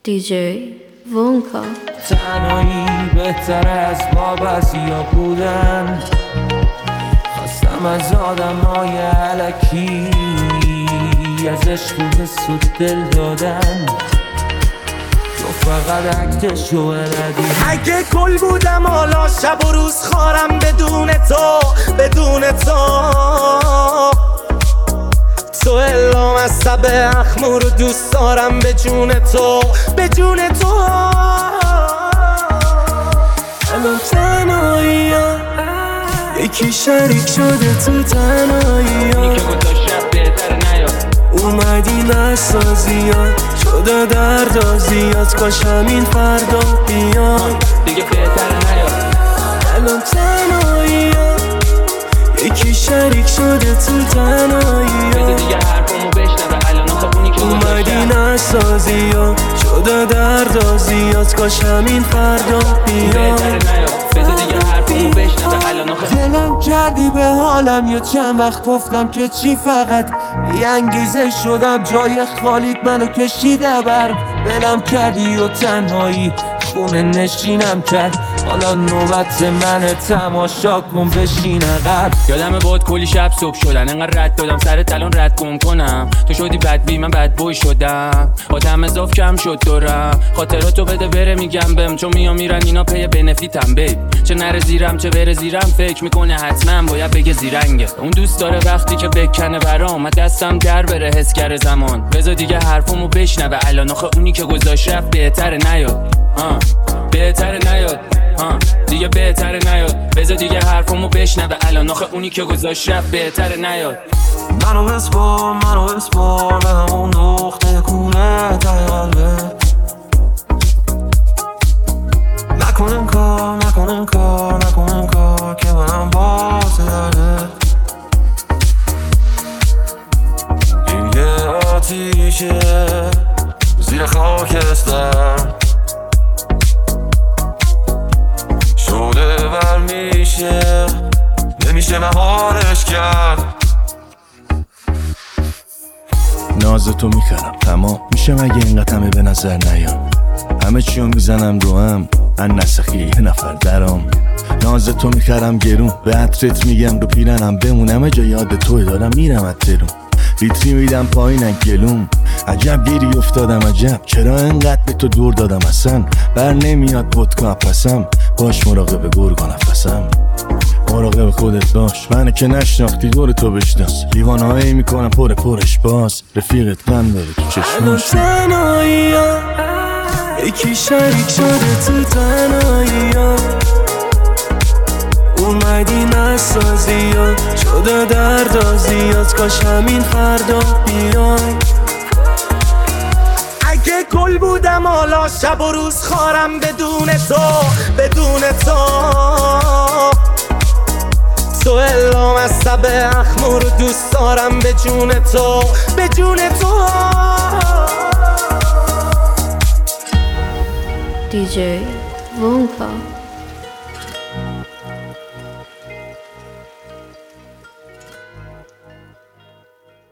DJ Wonka. تنهایی بهتر از وابستیا بودن. خواستم از آدمای علکی از عشق و حس و دل دادن. تو فقط عکسشو بردی. اگه گل بودم حالا شب و روز خارم بدون تو تو الام از سب اخمو رو دوست دارم به جون تو الان تنهایی یکی شریک شده تو تنهایی که گذاشت بهتر نیاد. اومدی نسازی شده درد زیاد کاش همین فردا بیاد دیگه بهتر نیاد. الان تنهایی یکی شریک شده تو تنهایی بذار دیگه حرفمو بشنوه الان خب اونی که اومدی نسازی شده درد زیاد کاش همین فردا بیاد بهتر نیاد. بذار دیگه حرفمو بشنوه الان خب دلم کردی به حالم یا چند وقت گفتم که چی فقط یه انگیزه شدم جای خالیت منو کشیده بر دلم کردی و تنهایی خونه نشینم کرد. حالا نوبت منه تماشا کن بشین عقب. یادم بود کلی شب صبح شدن انقدر رد دادم سر تلون رد گم کنم. تو شدی بد بی من بد بوی شدم. آدم اضاف کم شد دورم. خاطراتو بده بره میگم بهم چون میرن اینا پی بنفیتم بیب. چه نره زیرم چه بره زیرم فکر میکنه حتما باید بگه زیرنگه. اون دوست داره وقتی که بکنه برام من دستم در بره حس کرده زمان. بذار دیگه حرفمو بشنوه الان آخه اونی که گذاشت رفت بهتره نیاد. بهتره نیاد. دیگه بهتره نیاد. بذار دیگه حرفمو بشنوه الان آخه اونی که گذاشت رفت بهتره نیاد. منو بسپار به همون نقطه کونه ته قلبه. نکنم کار که منم باعث درده. این یه آتیشه زیر خاکستر شده ور میشه نمیشه مهارش کرد. ناز تو میخرم تمام میشه مگه اینقدر همه به نظر نیام. همه چیو میزنم رو هم ان نسخی یه نفر درام. ناز تو میخرم گرون به عطرت میگم رو پیرنم بمون. همه جا یاد توی دارم میرم اترون ویتری میدم پایینن گلوم. عجب گیری افتادم عجب چرا انقدر به تو دور دادم اصلا بر نمیاد ودکا پسم. باش مراقب گرگا نفسم مراقب خودت باش. منو که نشناختی دور تو بشناس. لیوانهایی میکنم پرش باز رفیقت غم داره تو چشماش. تنهایی یکی شریک شده تو تنهایی اومدی نسازی شده درد زیاد کاش همین فردا بیای. اگه گل بودم حالا شب و روز خارم بدون تو تو الام از سب اخمو رو دوست دارم به جون تو DJ Wonka.